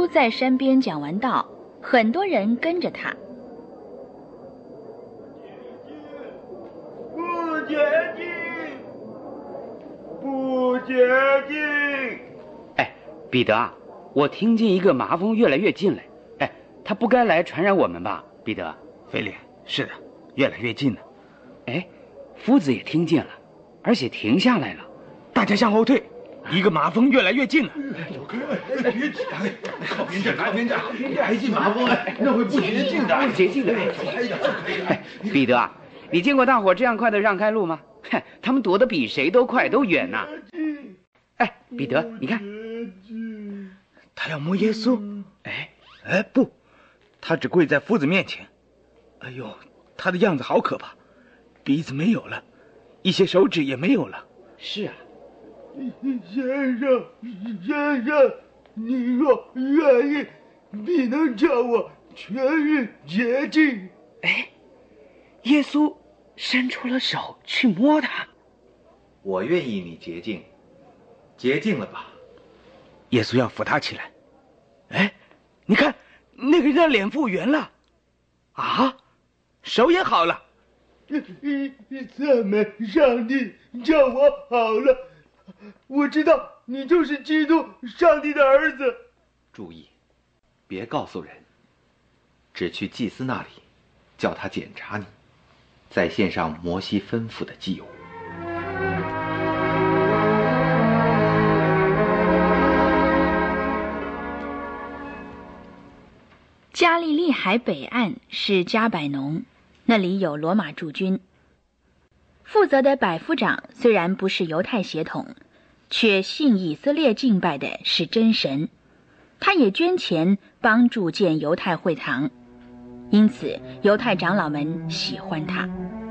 稣在山边讲完道，很多人跟着他。 不洁净，不洁净。 哎，彼得啊，我听见一个麻风越来越近了。哎，他不该来传染我们吧？彼得， 菲利，是的，越来越近了。 哎，夫子也听见了，而且停下来了。 大家向后退，一个麻风越来越近了。 别挤，靠边站，靠边站，挨近麻风，那会不洁净的， 不洁净的。哎，彼得啊，你见过大伙这样快的让开路吗？他们躲得比谁都快，都远呐。哎，彼得，你看， 他要摸耶稣。哎，不，他只跪在夫子面前。哎呦，他的样子好可怕，鼻子没有了，一些手指也没有了。 是啊。 先生，你若愿意，必能叫我痊愈洁净。 哎，耶稣伸出了手去摸他。 我愿意你洁净，洁净了吧。 耶稣要扶他起来。哎，你看那个人的脸复原了，啊，手也好了。 赞美上帝，叫我好了。我知道你就是基督，上帝的儿子。 注意，别告诉人，只去祭司那里，叫他检查你，再献上摩西吩咐的祭物。 加利利海北岸是加百农，那里有罗马驻军。负责的百夫长虽然不是犹太血统，却信以色列敬拜的是真神，他也捐钱帮助建犹太会堂，因此犹太长老们喜欢他。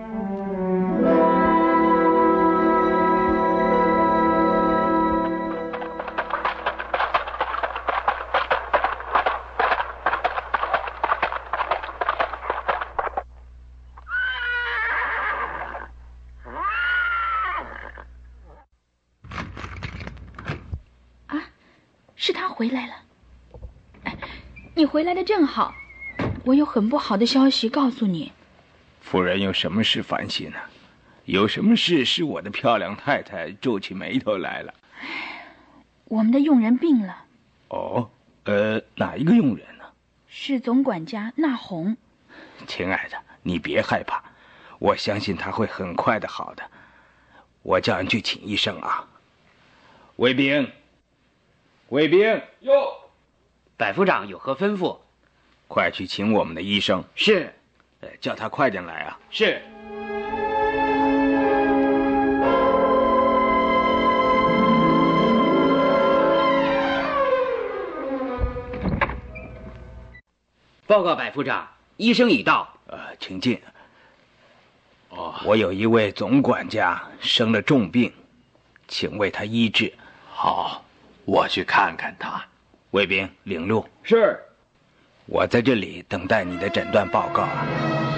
是他回来了。你回来的正好，我有很不好的消息告诉你。 夫人有什么事烦心呢？有什么事使我的漂亮太太皱起眉头来了？ 我们的佣人病了。 哦，哪一个佣人呢？ 是总管家纳红。 亲爱的，你别害怕，我相信他会很快的好的。我叫人去请医生啊。卫兵， 哟，百夫长有何吩咐？ 快去请我们的医生。 是。 叫他快点来啊。 是。报告百夫长，医生已到。 请进。我有一位总管家生了重病，请为他医治。 好，我去看看他。 卫兵领路。 是。 我在这里等待你的诊断报告啊。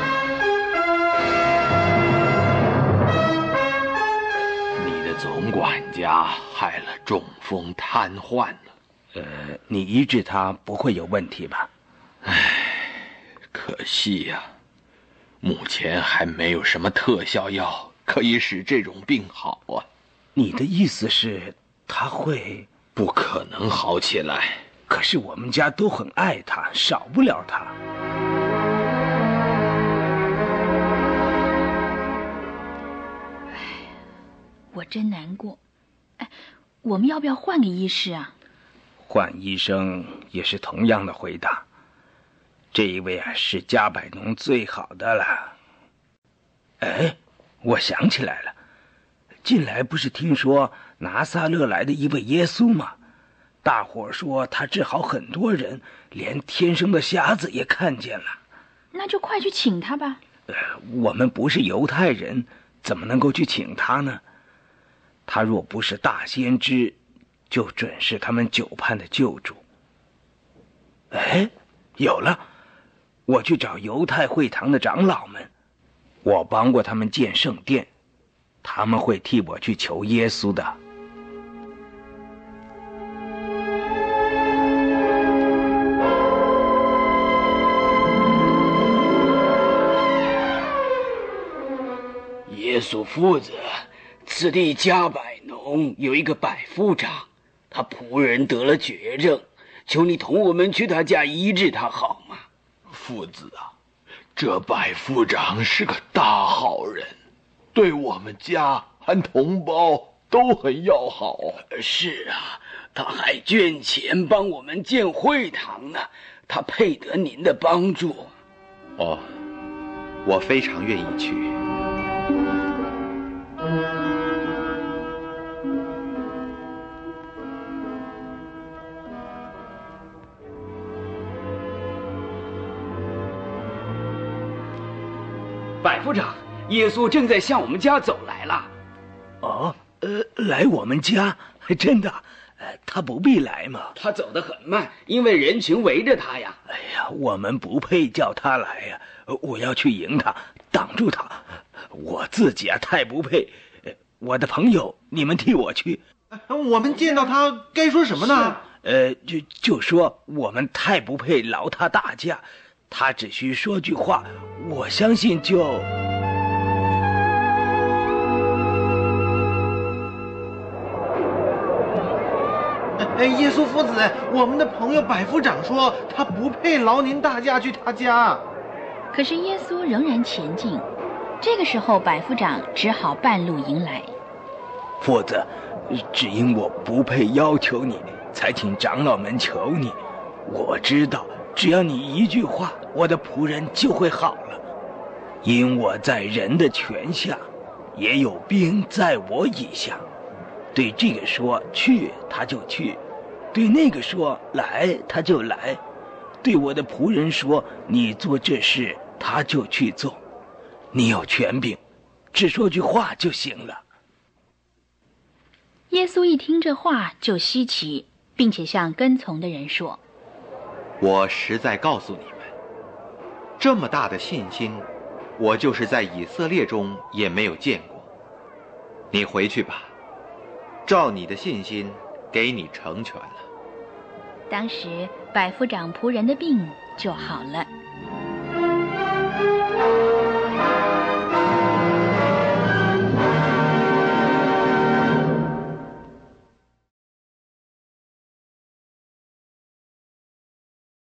你的总管家害了中风瘫痪了。 你医治他不会有问题吧？ 可惜呀，目前还没有什么特效药可以使这种病好啊。 你的意思是他会？ 不可能好起来。 可是我们家都很爱他，少不了他。 我真难过。我们要不要换个医师啊？ 换医生也是同样的回答。这一位啊，是加百农最好的了。我想起来了，近来不是听说拿撒勒来的一位耶稣吗？大伙说他治好很多人，连天生的瞎子也看见了。 那就快去请他吧。 我们不是犹太人，怎么能够去请他呢？他若不是大先知，就准是他们9叛的救主。有了，我去找犹太会堂的长老们，我帮过他们建圣殿，他们会替我去求耶稣的。 耶稣夫子，此地加百农有一个百夫长，他仆人得了绝症，求你同我们去他家医治他好吗？ 夫子啊，这百夫长是个大好人，对我们家和同胞都很要好。 是啊，他还捐钱帮我们建会堂呢，他配得您的帮助。 哦，我非常愿意去。 百夫长，耶稣正在向我们家走来了。 哦，来我们家？真的？他不必来吗？ 他走得很慢，因为人群围着他呀。 哎呀，我们不配叫他来呀！我要去迎他，挡住他。我自己太不配。我的朋友，你们替我去。 我们见到他该说什么呢？ 就说我们太不配劳他大驾，他只需说句话，我相信就。 耶稣夫子，我们的朋友百夫长说他不配劳您大驾去他家。 可是耶稣仍然前进。这个时候，百夫长只好半路迎来。 夫子，只因我不配要求你，才请长老们求你。我知道，只要你一句话，我的仆人就会好了。因我在人的权下，也有兵在我以下。对这个说去，他就去；对那个说来，他就来；对我的仆人说你做这事，他就去做。你有权柄，只说句话就行了。 耶稣一听这话就稀奇，并且向跟从的人说： 我实在告诉你们，这么大的信心，我就是在以色列中也没有见过。你回去吧，照你的信心给你成全了。 当时百夫长仆人的病就好了。